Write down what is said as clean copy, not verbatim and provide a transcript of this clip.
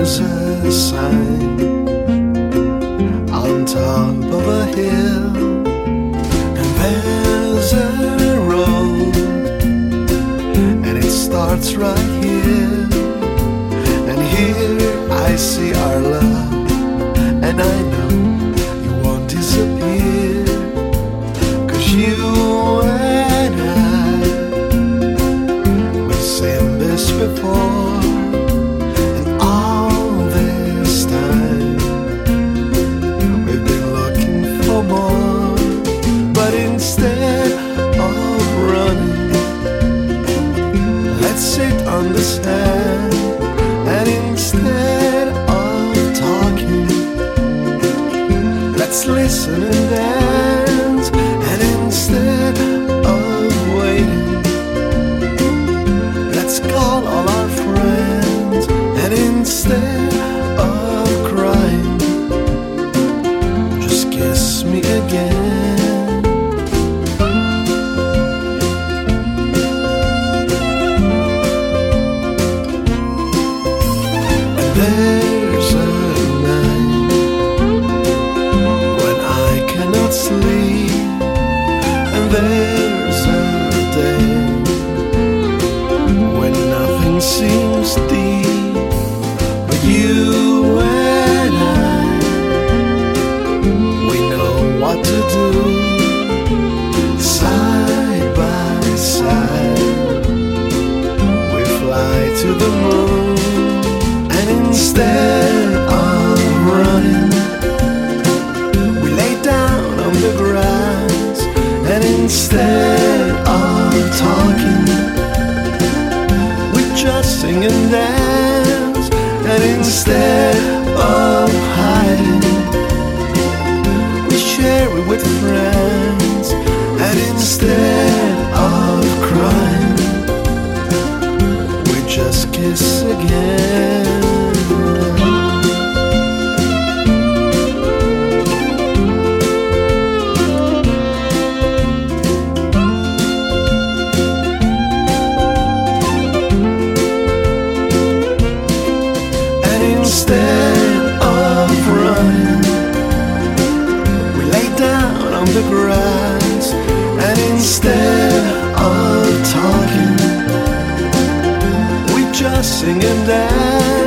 There's a sign on top of a hill, and there's a road, and it starts right here. And here I see our love, and I know you won't disappear, 'cause you and I, we've seen this before. And all this time we've been looking for more, but instead of running, let's sit on the sand. And instead of talking, let's listen and dance. And instead of waiting, let's call all our friends. And instead of crying, just kiss me again. There's a night when I cannot sleep, and there's a day when nothing seems deep. But you and I, we know what to do, side by side. We fly to the moon. Instead of running, we lay down on the grass. And instead of talking, we just sing and dance. And instead of hiding, we share it with friends. And instead of crying, we just kiss again. Instead of running, we lay down on the grass. And instead of talking, we just sing and dance.